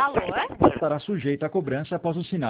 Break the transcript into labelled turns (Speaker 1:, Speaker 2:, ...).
Speaker 1: Alô?
Speaker 2: Estará sujeita à cobrança após o sinal.